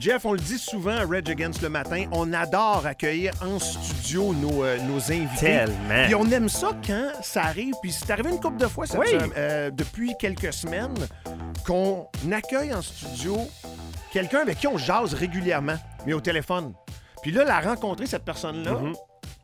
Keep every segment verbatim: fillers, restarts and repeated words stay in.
Jeff, on le dit souvent à Rage Against le matin, on adore accueillir en studio nos, euh, nos invités. Tellement. Puis on aime ça quand ça arrive. Puis c'est arrivé une couple de fois cette Oui. semaine, euh, depuis quelques semaines qu'on accueille en studio quelqu'un avec qui on jase régulièrement, mais au téléphone. Puis là, la rencontrer, cette personne-là, Mm-hmm.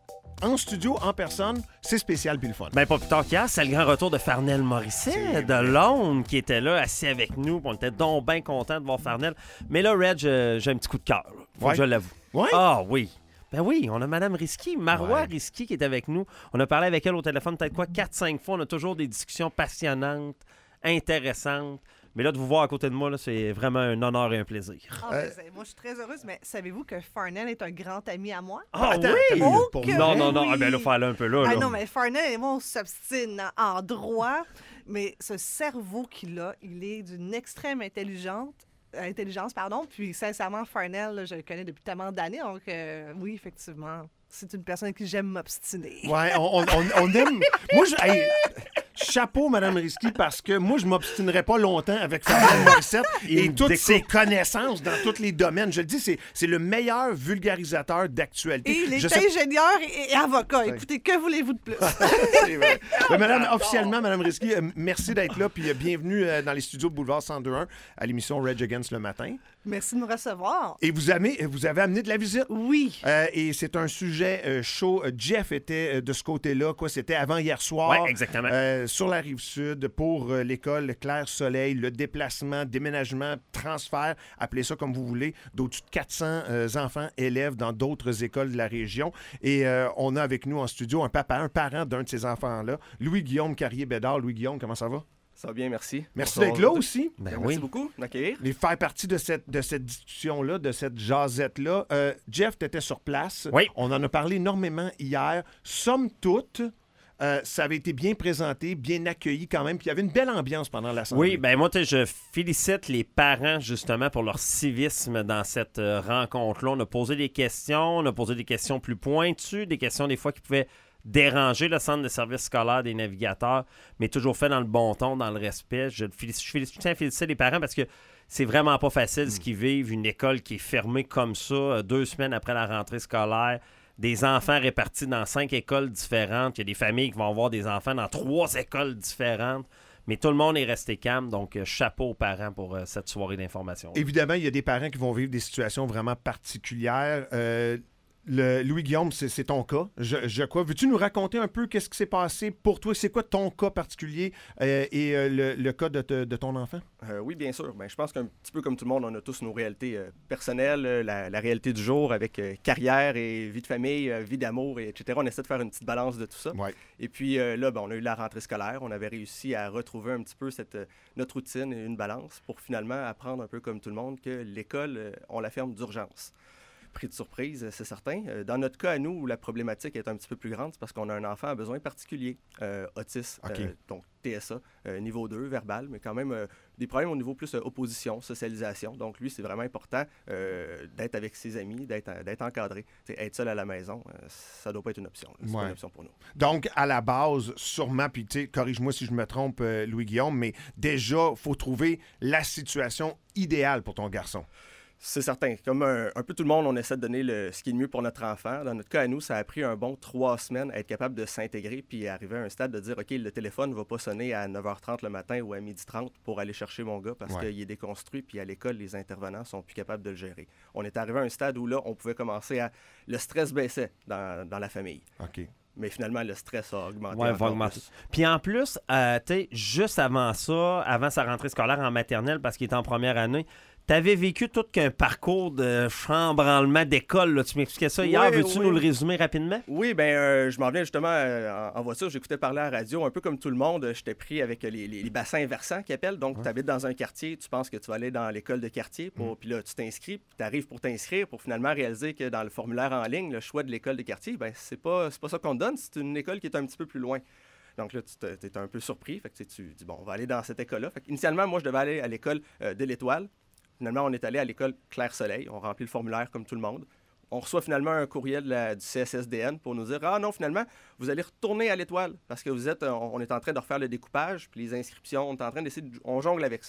en studio, en personne, c'est spécial puis le fun. Ben, pas plus tard qu'hier, c'est le grand retour de Farnell Morisset de Londres qui était là, assis avec nous. On était donc bien contents de voir Farnell. Mais là, Reg, euh, j'ai un petit coup de cœur. là. Faut Ouais. que je l'avoue. Ouais? Ah oui. Ben oui, on a Mme Risky, Marois Ouais. Risky qui est avec nous. On a parlé avec elle au téléphone peut-être quoi, quatre cinq fois. On a toujours des discussions passionnantes, intéressantes. Mais là, de vous voir à côté de moi, là, c'est vraiment un honneur et un plaisir. Ah, ben, c'est- moi, je suis très heureuse, mais savez-vous que Farnell est un grand ami à moi? Ah Attends, oui? attends, Oh, pour que- Non, non, non. oui. Ah, ben là, faut aller un peu là. Ah là. non, mais Farnell et moi, on s'obstine en droit, mais ce cerveau qu'il a, il est d'une extrême intelligente, euh, intelligence, pardon, puis sincèrement, Farnell, là, je le connais depuis tellement d'années, donc euh, oui, effectivement, c'est une personne avec qui j'aime m'obstiner. Ouais, on, on, on- on aime. Moi, je. Hey, chapeau, Mme Risky, parce que moi, je m'obstinerais pas longtemps avec Farnell Morissette et Il toutes découpe. ses connaissances dans tous les domaines. Je le dis, c'est, c'est le meilleur vulgarisateur d'actualité. Et il est Je sais- ingénieur et, et avocat. Écoutez, que voulez-vous de plus? C'est vrai. Mais madame, officiellement, Mme Risky, euh, merci d'être là, puis euh, bienvenue euh, dans les studios de Boulevard cent deux un à l'émission Rage Against le matin. Merci de me recevoir. Et vous avez, vous avez amené de la visite. Oui. Euh, et c'est un sujet euh, chaud. Euh, Jeff était euh, de ce côté-là, quoi. C'était avant hier soir. Ouais, exactement. Euh, sur la rive sud pour euh, l'école Claire Soleil, le déplacement, déménagement, transfert, appelez ça comme vous voulez, d'au-dessus de quatre cents euh, enfants, élèves dans d'autres écoles de la région. Et euh, on a avec nous en studio un papa, un parent d'un de ces enfants-là, Louis-Guillaume Carrier-Bédard. Louis-Guillaume, comment ça va? Ça va bien, merci. Merci Bonsoir d'être là à tous. aussi. Ben Merci oui. beaucoup d'accueillir. Et faire partie de cette, de cette discussion-là, de cette jasette-là. Euh, Jeff, tu étais sur place. Oui. On en a parlé énormément hier. Somme toute, euh, ça avait été bien présenté, bien accueilli quand même. Puis il y avait une belle ambiance pendant l'assemblée. Oui, ben moi, tu sais, je félicite les parents justement pour leur civisme dans cette euh, rencontre-là. On a posé des questions, on a posé des questions plus pointues, des questions des fois qui pouvaient déranger le centre de services scolaires des navigateurs, mais toujours fait dans le bon ton, dans le respect. Je, félicite, je, félicite, je tiens à féliciter les parents parce que c'est vraiment pas facile Mm. ce qu'ils vivent, une école qui est fermée comme ça, euh, deux semaines après la rentrée scolaire, des enfants répartis dans cinq écoles différentes. Il y a des familles qui vont avoir des enfants dans trois écoles différentes. Mais tout le monde est resté calme, donc euh, chapeau aux parents pour euh, cette soirée d'information. Évidemment, il y a des parents qui vont vivre des situations vraiment particulières. Euh, le, Louis-Guillaume, c'est, c'est ton cas. Je, je crois. Veux-tu nous raconter un peu qu'est-ce qui s'est passé pour toi? C'est quoi ton cas particulier euh, et euh, le, le cas de, te- de ton enfant? Euh, oui, bien sûr. Ben, je pense qu'un petit peu comme tout le monde, on a tous nos réalités euh, personnelles, euh, la, la réalité du jour avec euh, carrière et vie de famille, euh, vie d'amour, et etc. On essaie de faire une petite balance de tout ça. Ouais. Et puis euh, là, ben, on a eu la rentrée scolaire. On avait réussi à retrouver un petit peu cette, euh, notre routine et une balance pour finalement apprendre un peu comme tout le monde que l'école, euh, on la ferme d'urgence. Pris de surprise, c'est certain. Euh, Dans notre cas, à nous, où la problématique est un petit peu plus grande, c'est parce qu'on a un enfant à besoin particulier, euh, autiste, OK. euh, donc T S A, euh, niveau deux, verbal, mais quand même euh, des problèmes au niveau plus euh, opposition, socialisation. Donc lui, c'est vraiment important euh, d'être avec ses amis, d'être, d'être encadré. T'sais, être seul à la maison, euh, ça doit pas être une option. là. C'est Ouais. pas une option pour nous. Donc, à la base, sûrement, puis tu sais, corrige-moi si je me trompe, euh, Louis-Guillaume, mais déjà, il faut trouver la situation idéale pour ton garçon. C'est certain. Comme un, un peu tout le monde, on essaie de donner le, ce qui est le mieux pour notre enfant. Dans notre cas, à nous, ça a pris un bon trois semaines à être capable de s'intégrer puis arriver à un stade de dire, OK, le téléphone ne va pas sonner à neuf heures trente le matin ou à midi trente pour aller chercher mon gars parce Ouais. qu'il est déconstruit puis à l'école, les intervenants sont plus capables de le gérer. On est arrivé à un stade où là, on pouvait commencer à... Le stress baissait dans, dans la famille. OK. Mais finalement, le stress a augmenté. Ouais, va encore augmenter. plus. Puis en plus, euh, tu sais, juste avant ça, avant sa rentrée scolaire en maternelle, parce qu'il est en première année, tu avais vécu tout qu'un parcours de chambranlement d'école. Là. Tu m'expliquais ça hier. Ouais, Veux-tu oui. nous le résumer rapidement? Oui, ben euh, je m'en viens justement euh, en, en voiture, j'écoutais parler à la radio, un peu comme tout le monde, euh, j'étais pris avec les, les- les bassins versants qu'ils appellent. Donc, tu habites dans un quartier, tu penses que tu vas aller dans l'école de quartier, pour, puis là, tu t'inscris, puis tu arrives pour t'inscrire pour finalement réaliser que dans le formulaire en ligne, le choix de l'école de quartier, ben c'est pas, c'est pas ça qu'on te donne, c'est une école qui est un petit peu plus loin. Donc là, tu es un peu surpris, fait que tu sais, tu dis, bon, on va aller dans cette école-là. Fait initialement, moi, je devais aller à l'école euh, de l'Étoile. Finalement, on est allé à l'école Claire Soleil. On remplit le formulaire comme tout le monde. On reçoit finalement un courriel de la- du C S S D N pour nous dire « Ah non, finalement, vous allez retourner à l'Étoile parce que vous êtes, on, on est en train de refaire le découpage, puis les inscriptions, on est en train d'essayer de... On jongle avec ça. »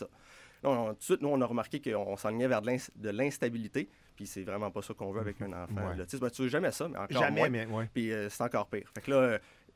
non, non, tout de suite, nous, on a remarqué qu'on s'enlignait vers de, l'ins- de l'instabilité. Puis c'est vraiment pas ça qu'on veut avec un enfant. Ouais. L'autisme, ben, tu veux jamais ça, mais encore Jamais, moins. mais ouais. Puis euh, c'est encore pire. Fait que là, euh,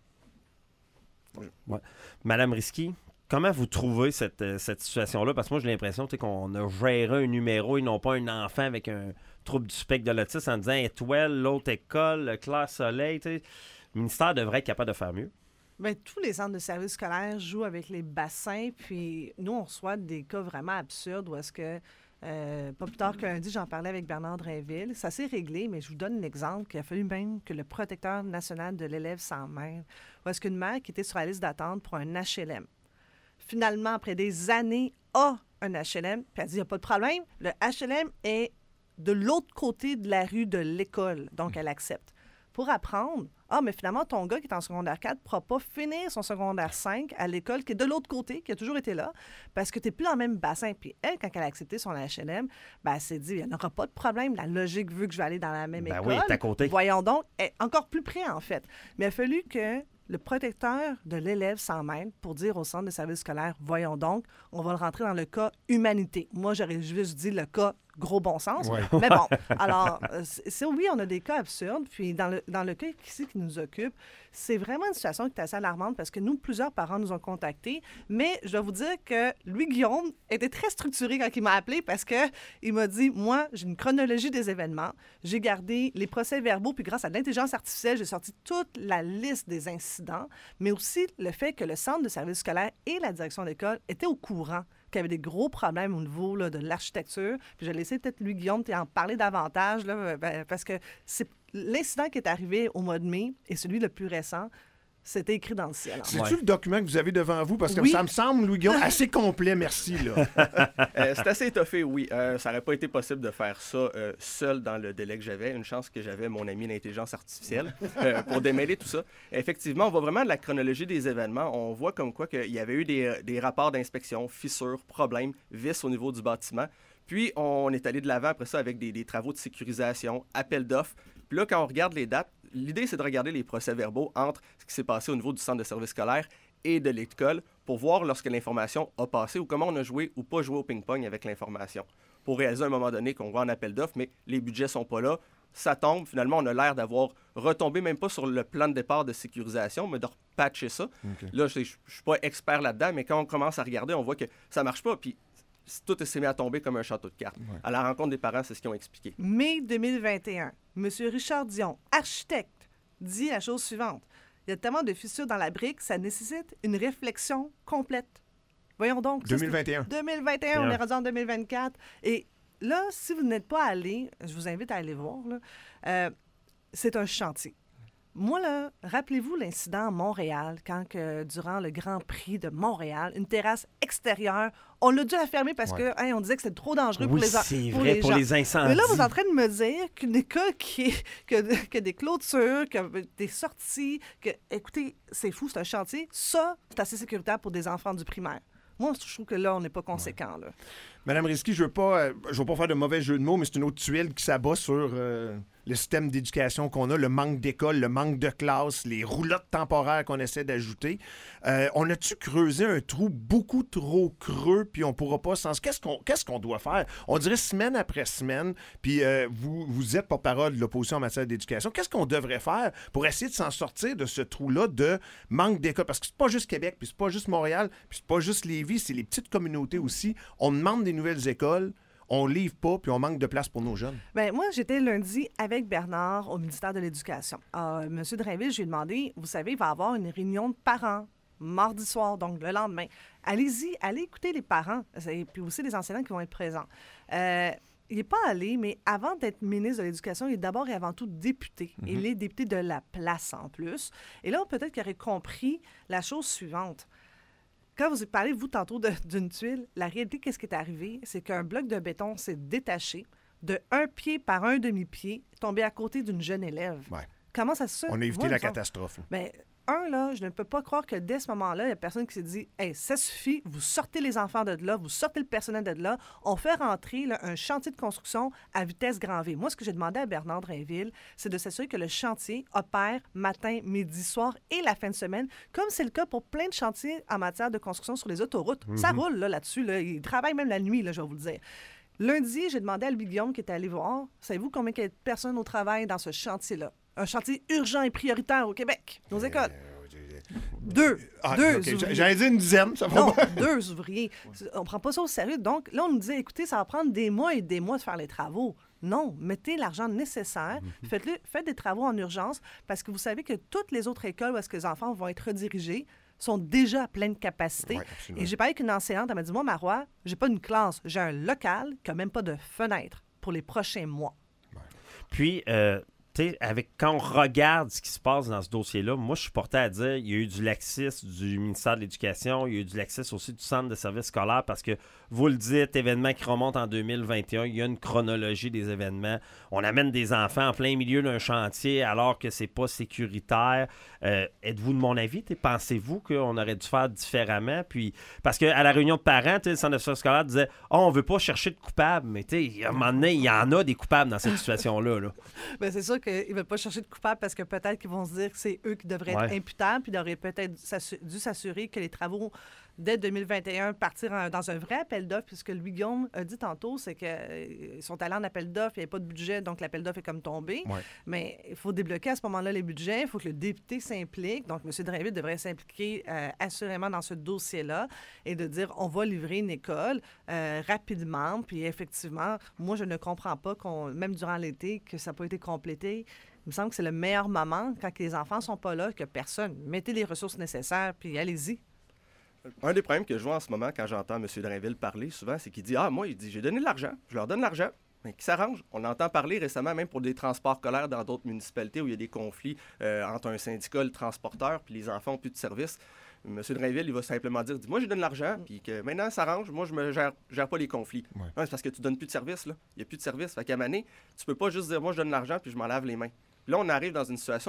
Ouais. Madame Risky, comment vous trouvez cette, euh, cette situation-là? Parce que moi, j'ai l'impression tu sais, qu'on a géré un numéro et non pas un enfant avec un trouble du spectre de l'autisme en disant Étoile, l'autre école, Claire Soleil. Tu sais. Le ministère devrait être capable de faire mieux. Bien, tous les centres de services scolaires jouent avec les bassins, puis nous, on reçoit des cas vraiment absurdes où est-ce que, euh, pas plus tard que lundi, j'en parlais avec Bernard Drainville. Ça s'est réglé, mais je vous donne l'exemple qu'il a fallu même que le protecteur national de l'élève s'en mêle. Où est-ce qu'une mère qui était sur la liste d'attente pour un H L M, finalement, après des années, a un H L M, puis elle dit, il n'y a pas de problème, le H L M est de l'autre côté de la rue de l'école, donc elle accepte. Pour apprendre, ah, mais finalement, ton gars qui est en secondaire quatre ne pourra pas finir son secondaire cinq à l'école qui est de l'autre côté, qui a toujours été là, parce que tu n'es plus dans le même bassin. Puis elle, quand elle a accepté son H L M, ben, elle s'est dit, il n'y aura pas de problème. La logique veut que je vais aller dans la même Ben école. oui, elle est à côté. Voyons donc, elle est encore plus près, en fait. Mais il a fallu que le protecteur de l'élève s'en mêle pour dire au centre de services scolaires, voyons donc, on va le rentrer dans le cas humanité. Moi, j'aurais juste dit le cas gros bon sens. Ouais. Mais bon, alors, euh, c'est, c'est- oui, on a des cas absurdes. Puis dans le, dans le cas ici qui nous occupe, c'est vraiment une situation qui est assez alarmante parce que nous, plusieurs parents nous ont contactés. Mais je dois vous dire que Louis-Guillaume était très structuré quand il m'a appelé parce qu'il m'a dit, moi, j'ai une chronologie des événements. J'ai gardé les procès-verbaux, puis grâce à l'intelligence artificielle, j'ai sorti toute la liste des incidents, mais aussi le fait que le centre de services scolaires et la direction d'école étaient au courant qu'il y avait des gros problèmes au niveau là, de l'architecture. Puis je vais laisser peut-être lui, Guillaume, en parler davantage, là, ben, parce que c'est l'incident qui est arrivé au mois de mai et celui le plus récent, c'était écrit dans le ciel. en fait. C'est-tu Ouais. le document que vous avez devant vous? Parce que Oui. ça me semble, Louis-Guillaume, assez complet, merci. Là. Euh, c'est assez étoffé, oui. Euh, ça n'aurait pas été possible de faire ça euh, seul dans le délai que j'avais. Une chance que j'avais mon ami d'intelligence artificielle euh, pour démêler tout ça. Effectivement, on voit vraiment de la chronologie des événements. On voit comme quoi qu'il y avait eu des, des rapports d'inspection, fissures, problèmes, vis au niveau du bâtiment. Puis, on est allé de l'avant après ça avec des, des travaux de sécurisation, appel d'offres. Puis là, quand on regarde les dates, l'idée, c'est de regarder les procès-verbaux entre ce qui s'est passé au niveau du centre de service scolaire et de l'école pour voir lorsque l'information a passé ou comment on a joué ou pas joué au ping-pong avec l'information. Pour réaliser à un moment donné qu'on va en appel d'offres, mais les budgets sont pas là. Ça tombe, finalement, on a l'air d'avoir retombé même pas sur le plan de départ de sécurisation, mais de repatcher ça. OK. Là, je ne suis pas expert là-dedans, mais quand on commence à regarder, on voit que ça marche pas. Puis tout s'est mis à tomber comme un château de cartes. Ouais. À la rencontre des parents, c'est ce qu'ils ont expliqué. Mai deux mille vingt et un, M. Richard Dion, architecte, dit la chose suivante. Il y a tellement de fissures dans la brique, ça nécessite une réflexion complète. Voyons donc. ça, deux mille vingt et un. deux mille vingt et un, on est rendu en deux mille vingt-quatre. Et là, si vous n'êtes pas allé, je vous invite à aller voir, là, euh, c'est un chantier. Moi, là, rappelez-vous l'incident à Montréal, quand, que, durant le Grand Prix de Montréal, une terrasse extérieure, on a dû la fermer parce Ouais. que hey, on disait que c'était trop dangereux pour Oui, les, c'est pour vrai, les pour gens. les incendies. Mais là, vous êtes en train de me dire qu'une école qui est, que, que des clôtures, que des sorties, que, écoutez, c'est fou, c'est un chantier. Ça, c'est assez sécuritaire pour des enfants du primaire. Moi, je trouve que là, on n'est pas conséquent. Là. Madame Risky, je ne veux, pas, euh, je veux pas faire de mauvais jeu de mots, mais c'est une autre tuile qui s'abat sur euh, le système d'éducation qu'on a, le manque d'école, le manque de classe, les roulottes temporaires qu'on essaie d'ajouter. Euh, on a-tu creusé un trou beaucoup trop creux, puis on ne pourra pas sans... Qu'est-ce qu'on, qu'est-ce qu'on doit faire? On dirait semaine après semaine, puis euh, vous, vous êtes porte-parole de l'opposition en matière d'éducation. Qu'est-ce qu'on devrait faire pour essayer de s'en sortir de ce trou-là de manque d'école? Parce que c'est pas juste Québec, puis c'est pas juste Montréal, puis c'est pas juste Lévis, c'est les petites communautés aussi. On demande des nouvelles écoles, on livre pas, puis on manque de place pour nos jeunes. Bien, moi, j'étais lundi avec Bernard au ministère de l'Éducation. Euh, Monsieur Drainville, je lui ai demandé, vous savez, il va y avoir une réunion de parents mardi soir, donc le lendemain. Allez-y, allez écouter les parents, et puis aussi les enseignants qui vont être présents. Euh, il n'est pas allé, mais avant d'être ministre de l'Éducation, il est d'abord et avant tout député. Mm-hmm. Il est député de la place en plus. Et là, peut-être qu'il aurait compris la chose suivante. Quand vous parlez, vous, tantôt de, d'une tuile, la réalité, qu'est-ce qui est arrivé? C'est qu'un bloc de béton s'est détaché de un pied par un demi-pied, tombé à côté d'une jeune élève. Ouais. Comment ça se fait? On a évité Moi, la il me semble- catastrophe. là. Ben, un, là, je ne peux pas croire que dès ce moment-là, il y a personne qui s'est dit « Hey, ça suffit, vous sortez les enfants de là, vous sortez le personnel de là, on fait rentrer là, un chantier de construction à vitesse grand V. » Moi, ce que j'ai demandé à Bernard Drainville, c'est de s'assurer que le chantier opère matin, midi, soir et la fin de semaine, comme c'est le cas pour plein de chantiers en matière de construction sur les autoroutes. Mm-hmm. Ça roule là, là-dessus. Là. Ils travaillent même la nuit, là, je vais vous le dire. Lundi, j'ai demandé à Louis Guillaume qui était allé voir, savez-vous combien il y a de personnes au travail dans ce chantier-là? Un chantier urgent et prioritaire au Québec, nos écoles. Euh, deux. Ah, deux okay. ouvriers. J'allais dire une dizaine, ça va non, pas. deux ouvriers. On ne prend pas ça au sérieux. Donc, là, on nous disait, écoutez, ça va prendre des mois et des mois de faire les travaux. Non, mettez l'argent nécessaire, mm-hmm. faites-le, faites des travaux en urgence, parce que vous savez que toutes les autres écoles où est-ce que les enfants vont être redirigés sont déjà à pleine capacité. Oui, et j'ai parlé avec une enseignante, elle m'a dit, moi, Marois, j'ai pas une classe, j'ai un local qui n'a même pas de fenêtre pour les prochains mois. Ouais. Puis, euh, tu sais, avec, quand on regarde ce qui se passe dans ce dossier-là, moi, je suis porté à dire il y a eu du laxisme du ministère de l'Éducation, il y a eu du laxisme aussi du Centre de services scolaires parce que, vous le dites, événement qui remonte en deux mille vingt et un, il y a une chronologie des événements. On amène des enfants en plein milieu d'un chantier alors que c'est pas sécuritaire. Euh, êtes-vous de mon avis? Pensez-vous qu'on aurait dû faire différemment? Puis, parce qu'à la réunion de parents, le Centre de services scolaires disait « Oh, on veut pas chercher de coupables. » Mais tu sais, à un moment donné, il y en a des coupables dans cette situation-là. Là. Bien, c'est sûr qu'ils ne veulent pas chercher de coupables parce que peut-être qu'ils vont se dire que c'est eux qui devraient ouais. être imputables, puis ils auraient peut-être dû s'assurer que les travaux dès deux mille vingt et un partir en, dans un vrai appel d'offres, puisque Louis Guillaume a dit tantôt, c'est qu'ils euh, sont allés en appel d'offres, il n'y avait pas de budget, donc l'appel d'offres est comme tombé. Ouais. Mais il faut débloquer à ce moment-là les budgets, il faut que le député s'implique. Donc, M. Drainville devrait s'impliquer euh, assurément dans ce dossier-là et de dire, on va livrer une école euh, rapidement. Puis effectivement, moi, je ne comprends pas, qu'on, même durant l'été, que ça n'a pas été complété. Il me semble que c'est le meilleur moment, quand les enfants ne sont pas là, que personne. Mettez les ressources nécessaires, puis allez-y. Un des problèmes que je vois en ce moment quand j'entends M. Drainville parler souvent, c'est qu'il dit « Ah, moi, il dit, j'ai donné de l'argent, je leur donne de l'argent. » Mais qui s'arrange. On entend parler récemment même pour des transports scolaires dans d'autres municipalités où il y a des conflits euh, entre un syndicat et le transporteur, puis les enfants n'ont plus de service. M. Drainville, il va simplement dire, dis, moi, je donne de l'argent, puis que maintenant, ça s'arrange, moi, je ne gère, gère pas les conflits. Ouais. Non, c'est parce que tu donnes plus de service, là. Il n'y a plus de service. Fait qu'à Mané, tu peux pas juste dire, moi, je donne de l'argent, puis je m'en lave les mains. Puis là, on arrive dans une situation